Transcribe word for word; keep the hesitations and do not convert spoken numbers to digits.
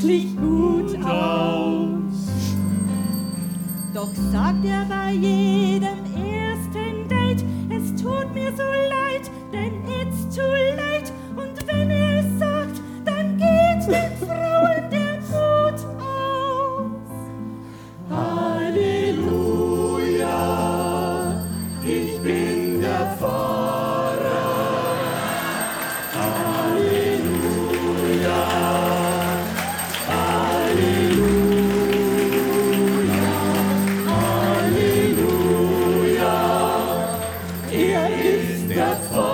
wirklich gut aus. Doch sagt er bei jedem ersten Date, es tut mir so leid, denn it's too late. Und wenn er es sagt, dann geht den Frauen der Mut aus. Halleluja, ich bin der Pfarrer. Halleluja, Halleluja, Halleluja, er ist der Pfarrer.